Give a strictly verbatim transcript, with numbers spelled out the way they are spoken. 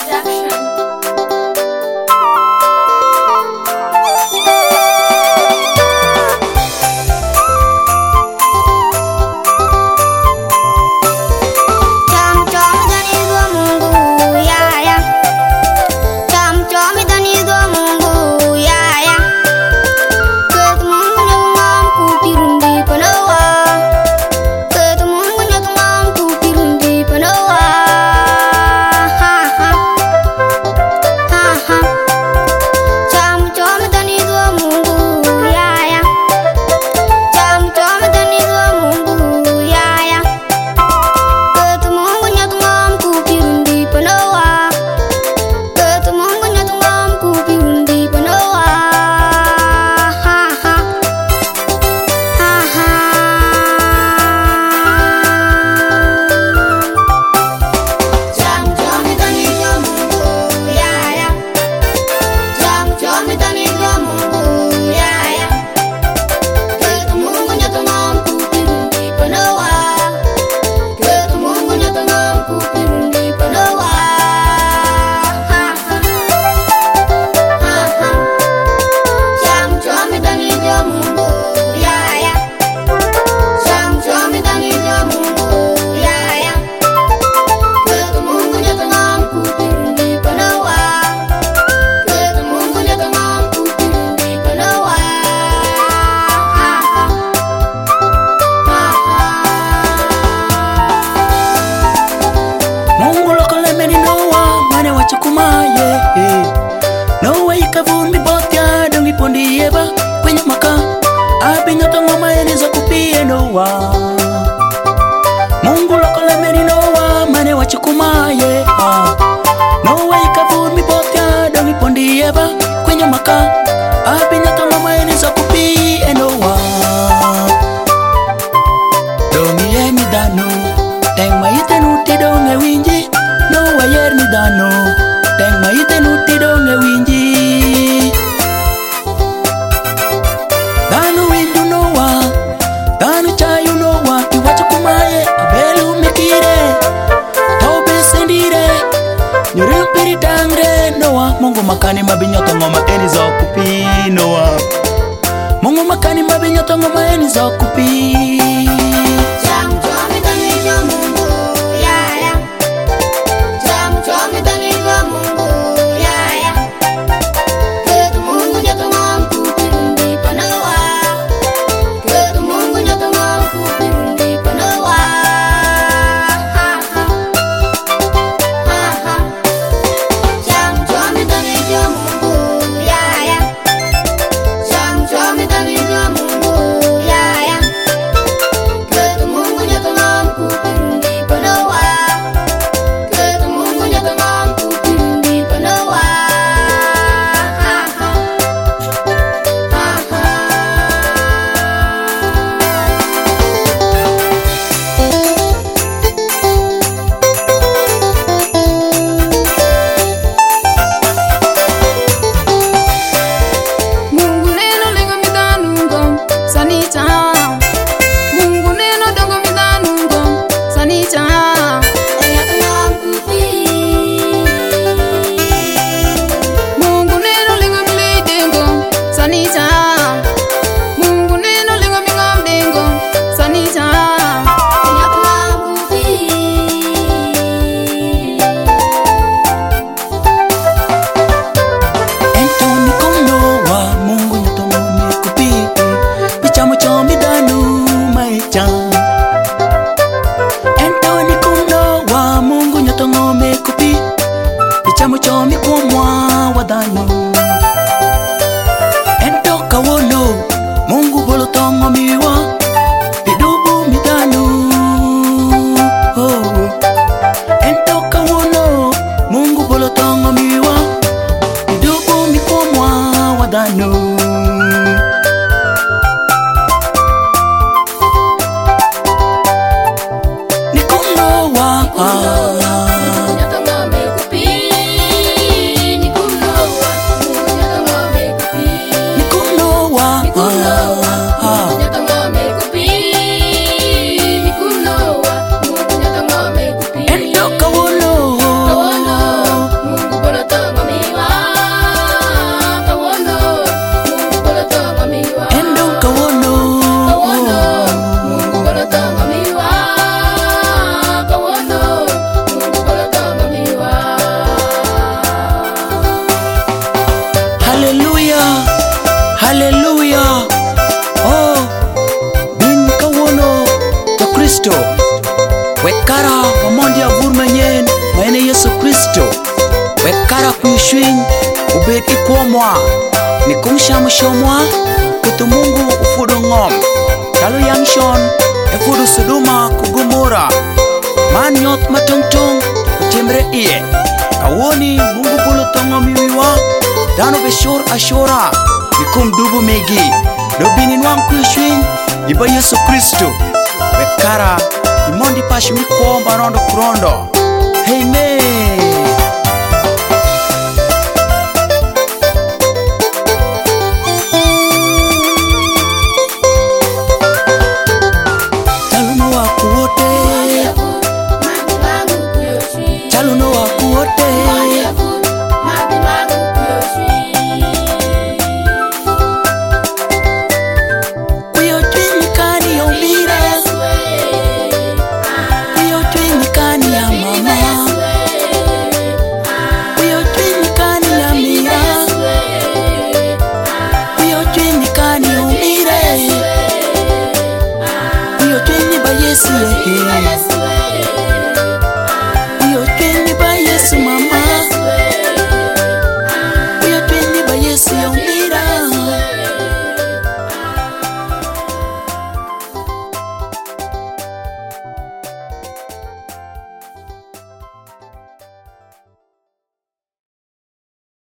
Noah. Mungu lokole meri Noah, mane wachukuma ye ah. Noah ikavur mi botia, dongi pondi eba kwenye maka. Abinya tanga maeni za kupi e Noah. Dongi ye mi dano, teng maite nuti donge winji. Noah yer mi dano, teng maite nuti donge winji. Dano windu Noah, dano chayu Noah, iwacho kumaye abelu mekire, tobe sendire, nyure piri tangre Noah. Mungu makani mabinyoto ngoma eni za kupi Noah. Mungu makani mabinyoto ngoma eni za kupi. Entoni kumno wa Mungu nyoto ngome kupi, pichamu chomi kumwa wadano. Ento kawono Mungu bolo tongo miwa, pidubu midano. Oh. Ento kawono Mungu bolo tongo miwa, pidubu mikumwa wadano. Wekara wamondi avur manyen maene Yesu Kristo. Wekara kuishwin ubed ikwomwa. Ni kumshamu shomwa kutu Mungu ufudu ngom. Talo yang shon efudu Sodoma kugumura. Man nyot matungtung utimre iye. Kawoni Mungu bulu tongo miwiwa. Dano beshor ashora. Nikum dubu megi. Dobini nwang kuishwin iba Yesu Kristo. Wekara imondi pashu mikwomba rondo kurondo. Amen.